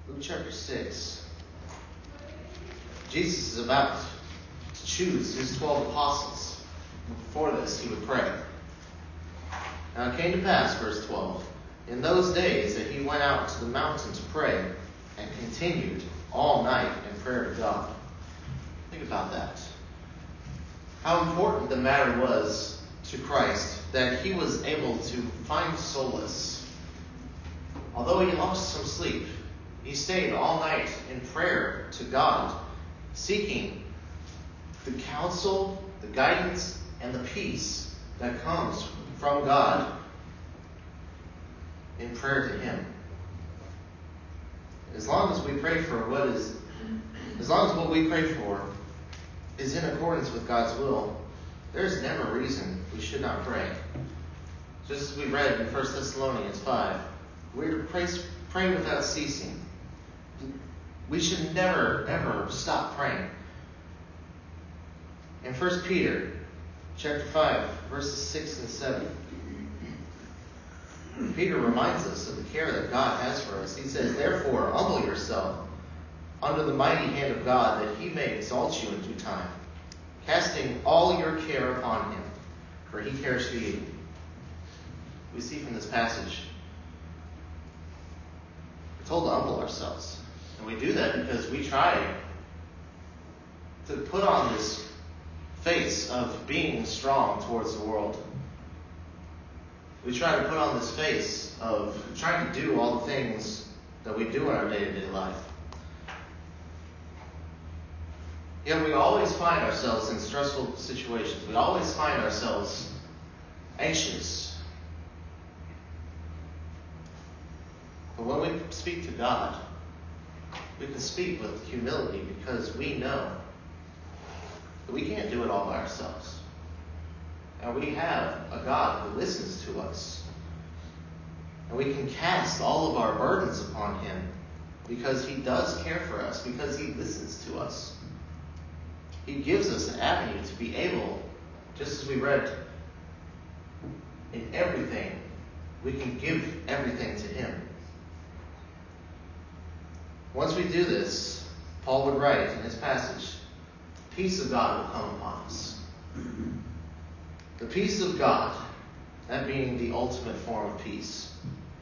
Luke chapter 6. Jesus is about to choose his 12 apostles. Before this, he would pray. Now it came to pass, verse 12, in those days that he went out to the mountain to pray and continued all night in prayer to God. Think about that. How important the matter was to Christ that he was able to find solace. Although he lost some sleep, he stayed all night in prayer to God, seeking the counsel, the guidance, and the peace that comes from God in prayer to him. As long as what we pray for is in accordance with God's will, there's never a reason we should not pray. Just as we read in 1 Thessalonians 5, we're to pray without ceasing. We should never, ever stop praying. In 1 Peter chapter 5, verses 6 and 7, Peter reminds us of the care that God has for us. He says, therefore, humble yourself under the mighty hand of God, that he may exalt you in due time, casting all your care upon him, for he cares for you. We see from this passage, we're told to humble ourselves. And we do that because we try to put on this face of being strong towards the world. We try to put on this face of trying to do all the things that we do in our day-to-day life. Yet we always find ourselves in stressful situations. We always find ourselves anxious. But when we speak to God, we can speak with humility because we know that we can't do it all by ourselves. And we have a God who listens to us. And we can cast all of our burdens upon him because he does care for us, because he listens to us. He gives us an avenue to be able, just as we read, in everything, we can give everything to him. Once we do this, Paul would write in his passage, the peace of God will come upon us. The peace of God, that being the ultimate form of peace,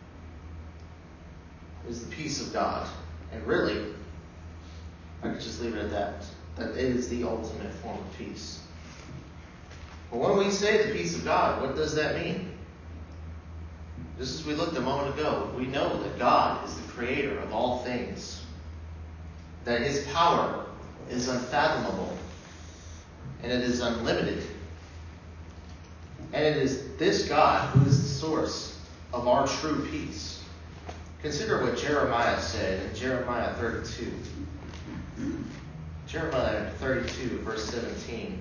is the peace of God. And really, I could just leave it at that it is the ultimate form of peace. But when we say the peace of God, what does that mean? Just as we looked a moment ago, we know that God is the creator of all things, that his power is unfathomable, and it is unlimited. And it is this God who is the source of our true peace. Consider what Jeremiah said in Jeremiah 32. Jeremiah 32, verse 17.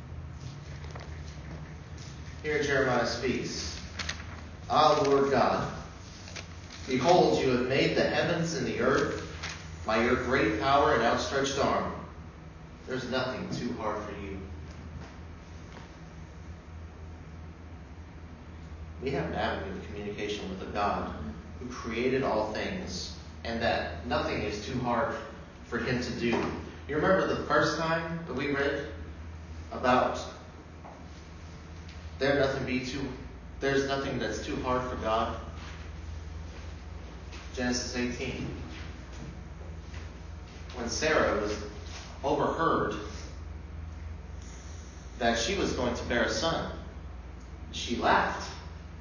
Here Jeremiah speaks, Ah, Lord God, behold, you have made the heavens and the earth by your great power and outstretched arm. There's nothing too hard for you. We have an avenue of communication with a God who created all things, and that nothing is too hard for him to do. You remember the first time that we read about there's nothing that's too hard for God? Genesis 18. When Sarah was overheard that she was going to bear a son, she laughed.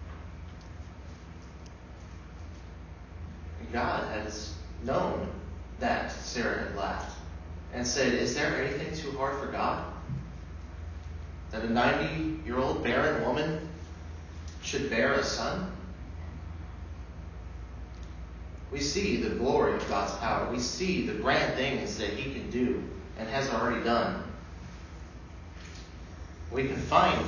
And God has known that Sarah had laughed and said, is there anything too hard for God? That a 90-year-old barren woman should bear a son? We see the glory of God's power. We see the grand things that he can do and has already done. We can find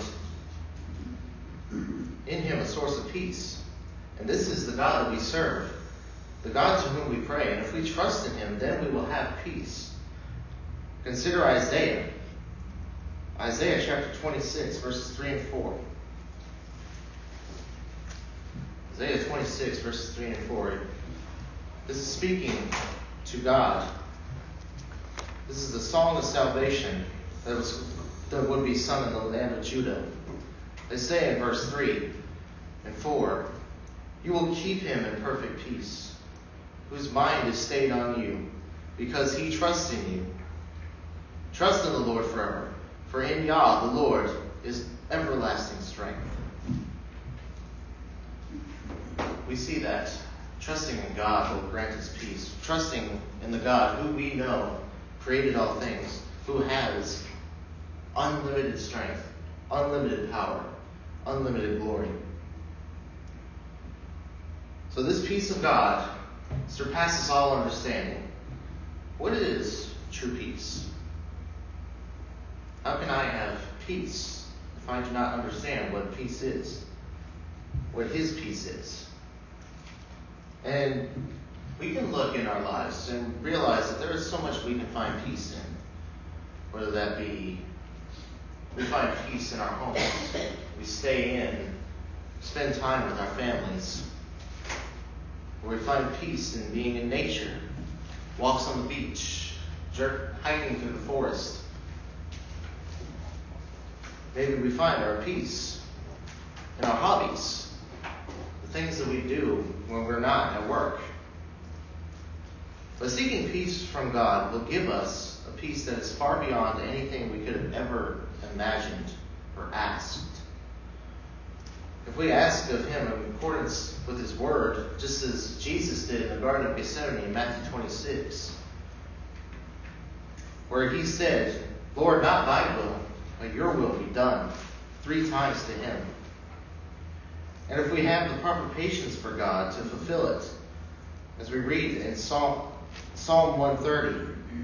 in him a source of peace. And this is the God that we serve, the God to whom we pray. And if we trust in him, then we will have peace. Consider Isaiah. Isaiah chapter 26, verses 3 and 4. Isaiah 26, verses 3 and 4. This is speaking to God. This is the song of salvation that would be sung in the land of Judah. They say in verse 3 and 4, "You will keep him in perfect peace, whose mind is stayed on you, because he trusts in you. Trust in the Lord forever, for in Yah the Lord is everlasting strength." We see that trusting in God will grant us peace. Trusting in the God who we know created all things, who has unlimited strength, unlimited power, unlimited glory. So this peace of God surpasses all understanding. What is true peace? How can I have peace if I do not understand what peace is? What his peace is? And we can look in our lives and realize that there is so much we can find peace in. Whether that be, we find peace in our homes. We stay in, spend time with our families. Or we find peace in being in nature. Walks on the beach, hiking through the forest. Maybe we find our peace in our hobbies. The things that we do when we're not at work. But seeking peace from God will give us a peace that is far beyond anything we could have ever imagined or asked. If we ask of him in accordance with his word, just as Jesus did in the Garden of Gethsemane in Matthew 26, where he said, "Lord, not thy will, but your will be done," 3 times to him. And if we have the proper patience for God to fulfill it, as we read in Psalm 130,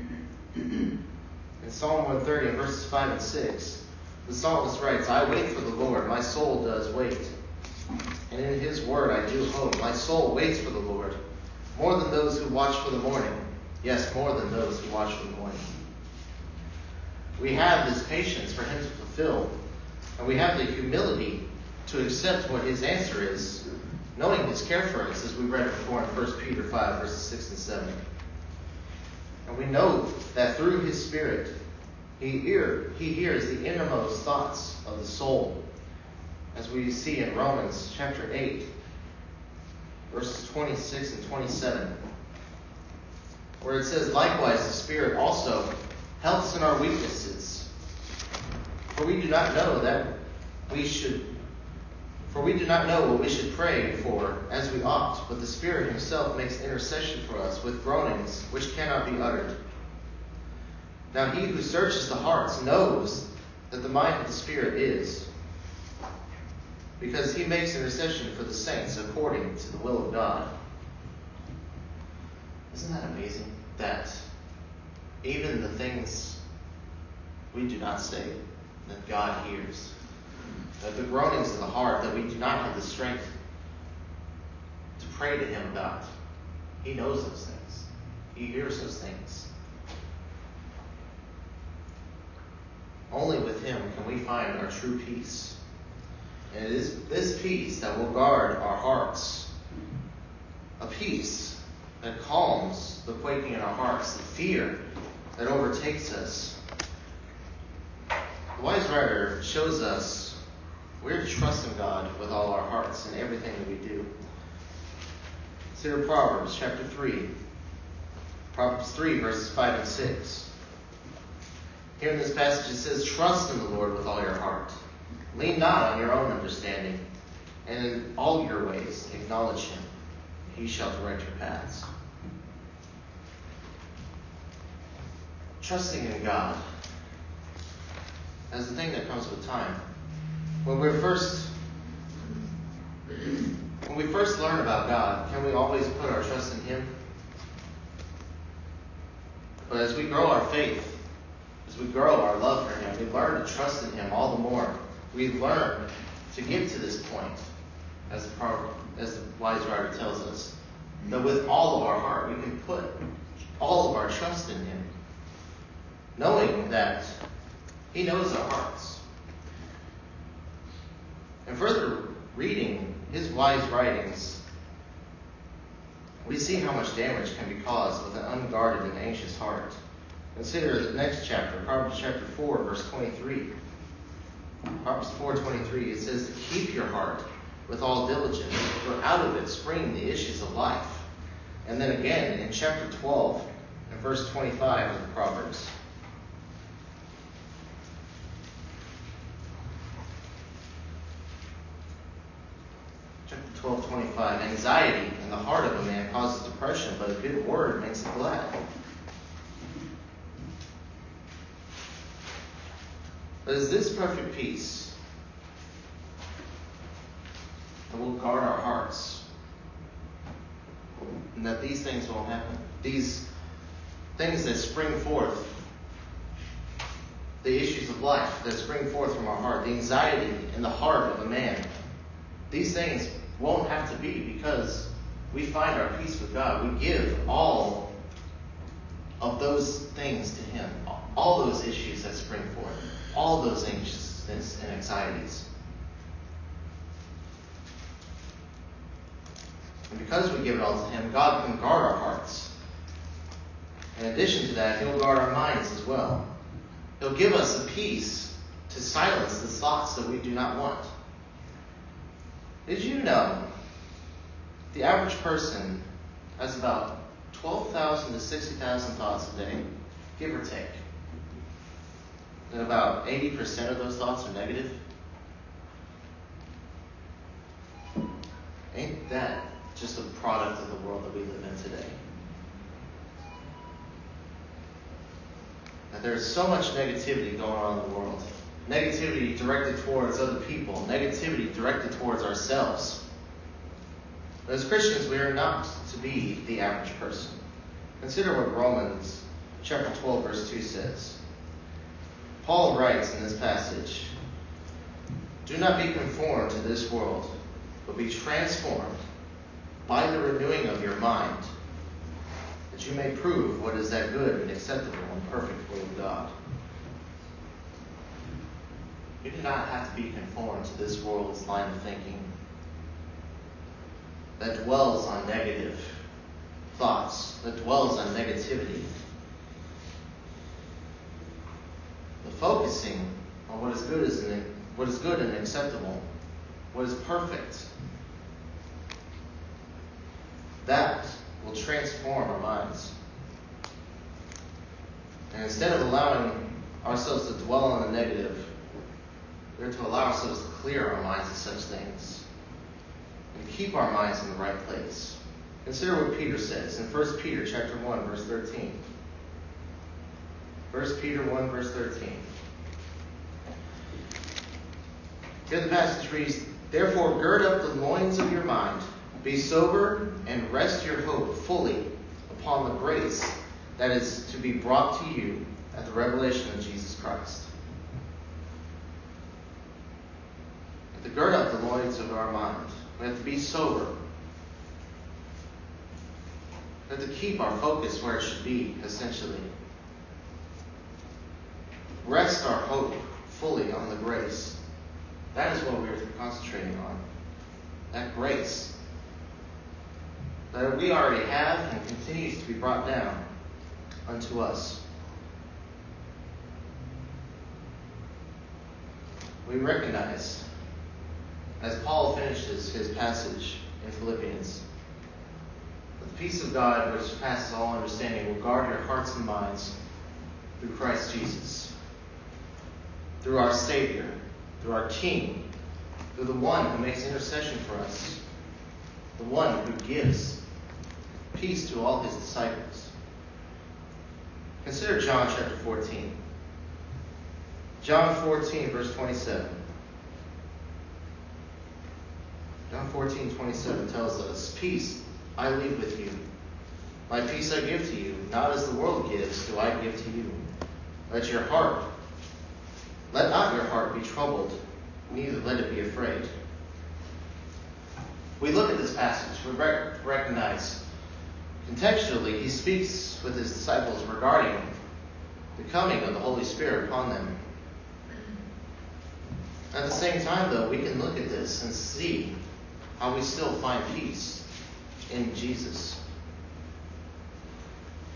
in Psalm 130, in verses 5 and 6, the psalmist writes, "I wait for the Lord, my soul does wait. And in his word I do hope. My soul waits for the Lord, more than those who watch for the morning. Yes, more than those who watch for the morning." We have this patience for him to fulfill, and we have the humility to accept what his answer is, knowing his care for us, as we read before in 1 Peter 5, verses 6 and 7. And we know that through his Spirit, he hears the innermost thoughts of the soul, as we see in Romans chapter 8, verses 26 and 27, where it says, "Likewise the Spirit also helps in our weaknesses. For we do not know what we should pray for as we ought, but the Spirit himself makes intercession for us with groanings which cannot be uttered. Now he who searches the hearts knows that the mind of the Spirit is, because he makes intercession for the saints according to the will of God." Isn't that amazing? That even the things we do not say, that God hears. That the groanings of the heart that we do not have the strength to pray to him about, he knows those things. He hears those things. Only with him can we find our true peace. And it is this peace that will guard our hearts. A peace that calms the quaking in our hearts, the fear that overtakes us. The wise writer shows us we're to trust in God with all our hearts in everything that we do. Consider Proverbs chapter 3. Proverbs 3, verses 5 and 6. Here in this passage it says, "Trust in the Lord with all your heart. Lean not on your own understanding, and in all your ways acknowledge him. He shall direct your paths." Trusting in God as the thing that comes with time. When we first learn about God, can we always put our trust in him? But as we grow our faith, as we grow our love for him, we learn to trust in him all the more. We learn to get to this point, as the wise writer tells us, that with all of our heart we can put all of our trust in him, knowing that he knows our hearts. And further reading his wise writings, we see how much damage can be caused with an unguarded and anxious heart. Consider the next chapter, Proverbs chapter 4, verse 23. Proverbs 4:23, it says, "Keep your heart with all diligence, for out of it spring the issues of life." And then again in chapter 12 and verse 25 of the Proverbs. Chapter 12:25, "Anxiety in the heart of a man causes depression, but a good word makes it glad." But is this perfect peace that will guard our hearts, and that these things won't happen? These things that spring forth, the issues of life that spring forth from our heart, the anxiety in the heart of a man, these things won't have to be, because we find our peace with God. We give all of those things to Him, all those issues that spring forth, all those anxiousness and anxieties. And because we give it all to Him, God can guard our hearts. In addition to that, He'll guard our minds as well. He'll give us a peace to silence the thoughts that we do not want. Did you know the average person has about 12,000 to 60,000 thoughts a day, give or take? And about 80% of those thoughts are negative? Ain't that just a product of the world that we live in today? That there's so much negativity going on in the world. Negativity directed towards other people. Negativity directed towards ourselves. But as Christians, we are not to be the average person. Consider what Romans chapter 12, verse 2 says. Paul writes in this passage, "Do not be conformed to this world, but be transformed by the renewing of your mind, that you may prove what is that good and acceptable and perfect will of God." You do not have to be conformed to this world's line of thinking that dwells on negative thoughts, that dwells on negativity. But focusing on what is good and acceptable, what is perfect, that will transform our minds. And instead of allowing ourselves to dwell on the negative, we are to allow ourselves to clear our minds of such things and keep our minds in the right place. Consider what Peter says in 1 Peter chapter 1, verse 13. 1 Peter 1, verse 13. Here the passage reads, "Therefore gird up the loins of your mind, be sober, and rest your hope fully upon the grace that is to be brought to you at the revelation of Jesus Christ." To gird up the loins of our mind, we have to be sober. We have to keep our focus where it should be, essentially. Rest our hope fully on the grace. That is what we are concentrating on. That grace that we already have and continues to be brought down unto us. We recognize, as Paul finishes his passage in Philippians, that the peace of God, which surpasses all understanding, will guard your hearts and minds through Christ Jesus, through our Savior, through our King, through the one who makes intercession for us, the one who gives peace to all his disciples. Consider John chapter 14. John 14, verse 27. John 14:27 tells us, "Peace I leave with you. My peace I give to you. Not as the world gives, do I give to you. Let not your heart be troubled, neither let it be afraid." We look at this passage, we recognize contextually he speaks with his disciples regarding the coming of the Holy Spirit upon them. At the same time, though, we can look at this and see how we still find peace in Jesus.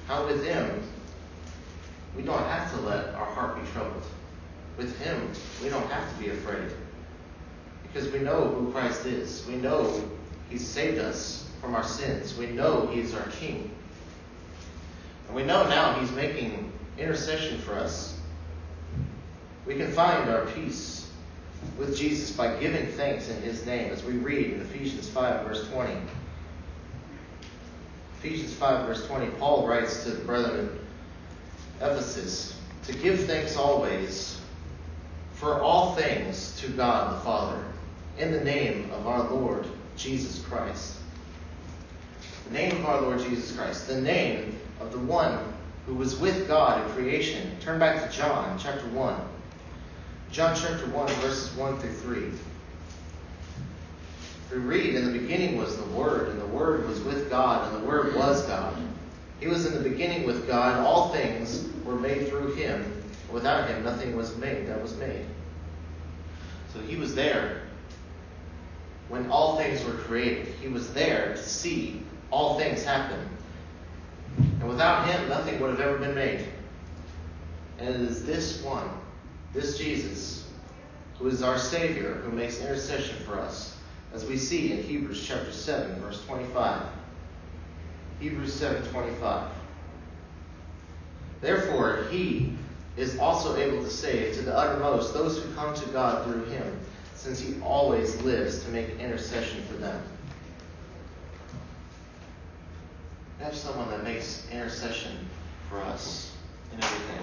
how with Him we don't have to let our heart be troubled. With Him we don't have to be afraid. Because we know who Christ is. We know He's saved us from our sins. We know He is our King. And we know now He's making intercession for us. We can find our peace with Jesus by giving thanks in His name, as we read in Ephesians 5, verse 20. Ephesians 5, verse 20, Paul writes to the brethren in Ephesus, to give thanks always for all things to God the Father, in the name of our Lord Jesus Christ. The name of our Lord Jesus Christ, the name of the one who was with God in creation. Turn back to John chapter 1. John chapter 1, verses 1 through 3. We read, in the beginning was the Word, and the Word was with God, and the Word was God. He was in the beginning with God. All things were made through Him. Without Him, nothing was made that was made. So He was there when all things were created. He was there to see all things happen. And without Him, nothing would have ever been made. And it is this one, this Jesus, who is our Savior, who makes intercession for us, as we see in Hebrews chapter 7, verse 25. Hebrews 7:25. Therefore, He is also able to save to the uttermost those who come to God through Him, since He always lives to make intercession for them. We have someone that makes intercession for us in everything.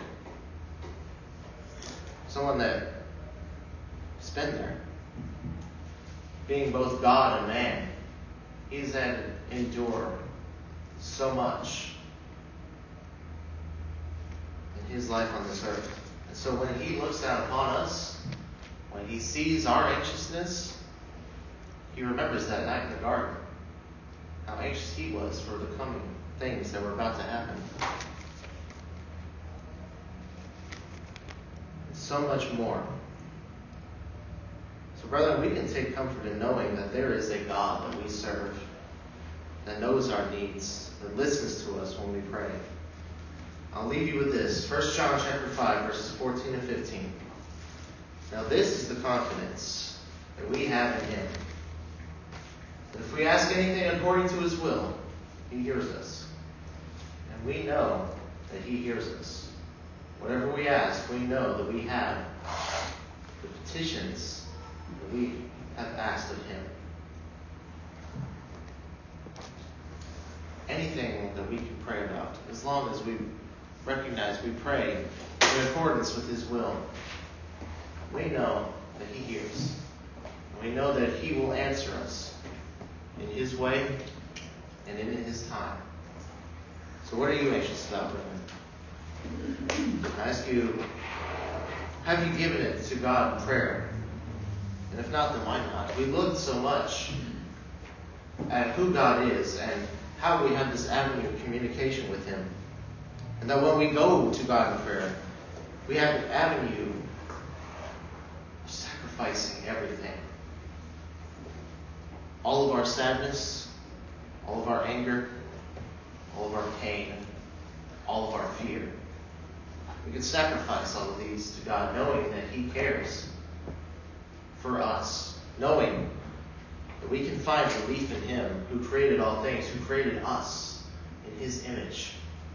Someone that has been there. Being both God and man, He's had to endure so much in His life on this earth. And so when He looks down upon us, when He sees our anxiousness, He remembers that night in the garden. How anxious He was for the coming things that were about to happen. And so much more. So, brethren, we can take comfort in knowing that there is a God that we serve, that knows our needs, that listens to us when we pray. I'll leave you with this. 1 John chapter 5, verses 14 and 15. Now this is the confidence that we have in Him, that if we ask anything according to His will, He hears us. And we know that He hears us. Whatever we ask, we know that we have the petitions that we have asked of Him. Anything that we can pray about, as long as we recognize we pray in accordance with His will, we know that He hears. And we know that He will answer us in His way and in His time. So what are you anxious about, brethren? I ask you, have you given it to God in prayer? And if not, then why not? We looked so much at who God is and how we have this avenue of communication with Him. And that when we go to God in prayer, we have an avenue of sacrificing everything. All of our sadness, all of our anger, all of our pain, all of our fear. We can sacrifice all of these to God, knowing that He cares for us, knowing that we can find relief in Him who created all things, who created us in His image.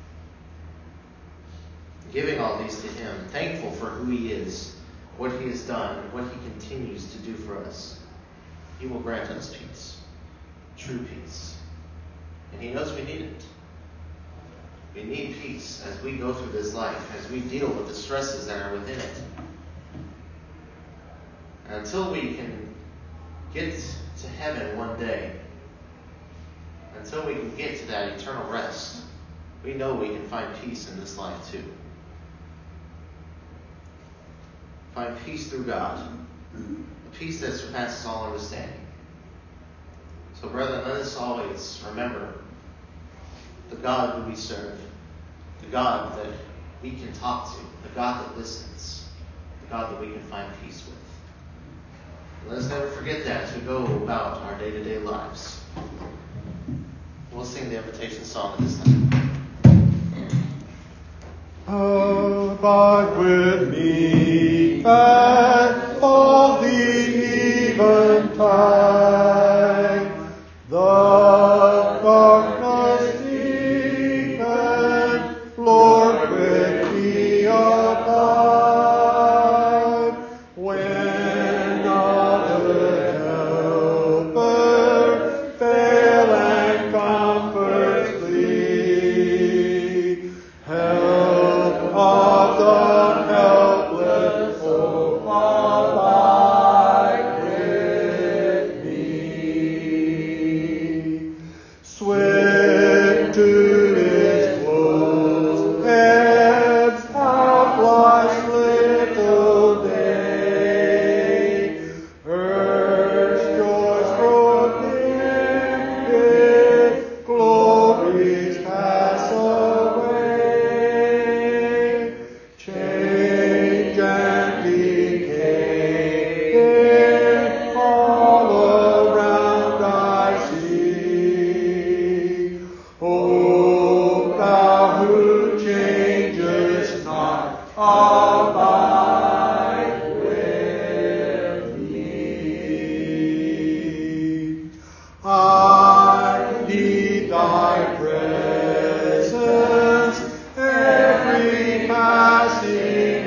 Giving all these to Him, thankful for who He is, what He has done, and what He continues to do for us. He will grant us peace, true peace. And He knows we need it. We need peace as we go through this life, as we deal with the stresses that are within it. And until we can get to heaven one day, until we can get to that eternal rest, we know we can find peace in this life too. Find peace through God, a peace that surpasses all understanding. So, brethren, let us always remember the God who we serve, the God that we can talk to, the God that listens, the God that we can find peace with. And let us never forget that as we go about our day-to-day lives. We'll sing the invitation song at this time. Abide with me at all the eventide. The darkness deepen, Lord, with me abide. When other helpers fail and comforts flee, help of the helpless, oh, abide with me. Swift to his close ebbs out life's little day. Earth's joys grow dim, its glories pass away. Change and decay all around I see. O thou who changest not, abide with me. I need thy presence every passing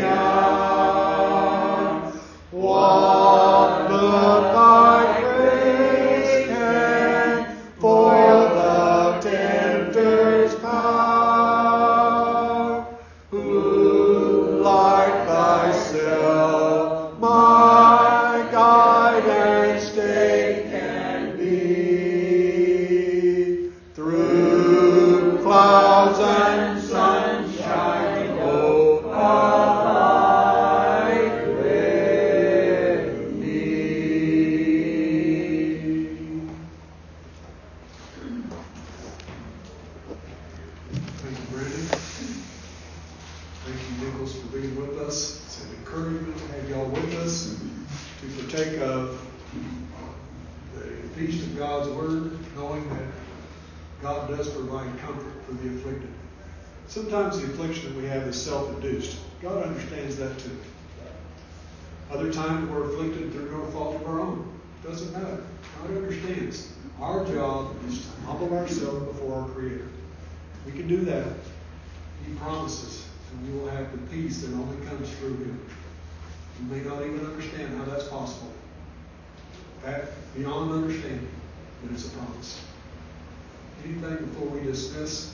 hour. What but thy grace can foil the tempter's power? Who like thyself my guide and stay can be? Through clouds and sunshine, oh, abide with me. Thank you, Brandon. Thank you, Nichols, for being with us. It's an encouragement to have y'all with us to partake of the feast of God's Word, knowing that God does provide comfort for the afflicted. Sometimes the affliction that we have is self-induced. God understands that too. Other times we're afflicted through no fault of our own. Doesn't matter. God understands. Our job is to humble ourselves before our Creator. We can do that. He promises, and we will have the peace that only comes through Him. You may not even understand how that's possible. That beyond understanding, but it's a promise. Anything before we dismiss?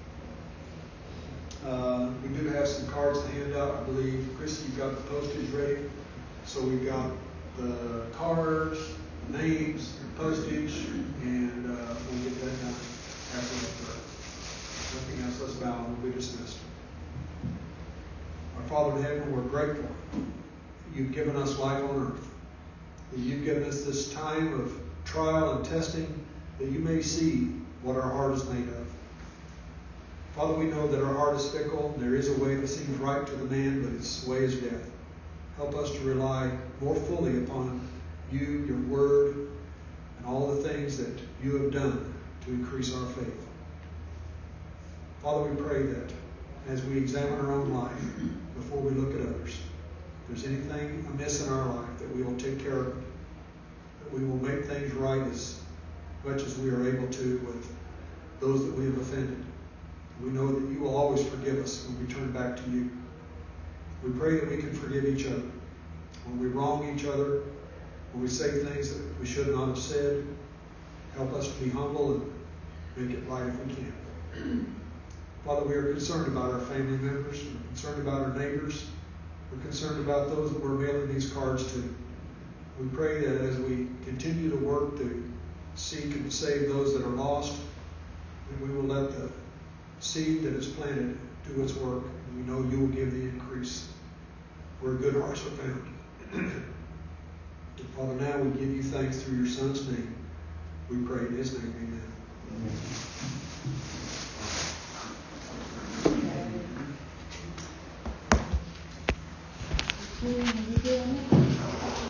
We do have some cards to hand out, I believe. Chrissy, you've got the postage ready. So we've got the cards, the names, the postage, and we'll get that done after the prayer. Nothing else. Let's bow and we'll be dismissed. Our Father in heaven, we're grateful you've given us life on earth. That you've given us this time of trial and testing that you may see what our heart is made of. Father, we know that our heart is fickle. There is a way that seems right to the man, but its way is death. Help us to rely more fully upon you, your word, and all the things that you have done to increase our faith. Father, we pray that as we examine our own life before we look at others, if there's anything amiss in our life, that we will take care of it, that we will make things right as much as we are able to with those that we have offended. We know that you will always forgive us when we turn back to you. We pray that we can forgive each other. When we wrong each other, when we say things that we should not have said, help us to be humble and make it right if we can. Father, we are concerned about our family members. We're concerned about our neighbors. We're concerned about those that we're mailing these cards to. We pray that as we continue to work to seek and save those that are lost, that we will let the seed that is planted do its work, and we know you will give the increase where good hearts are found. Father, now we give you thanks through your Son's name. We pray in his name, amen.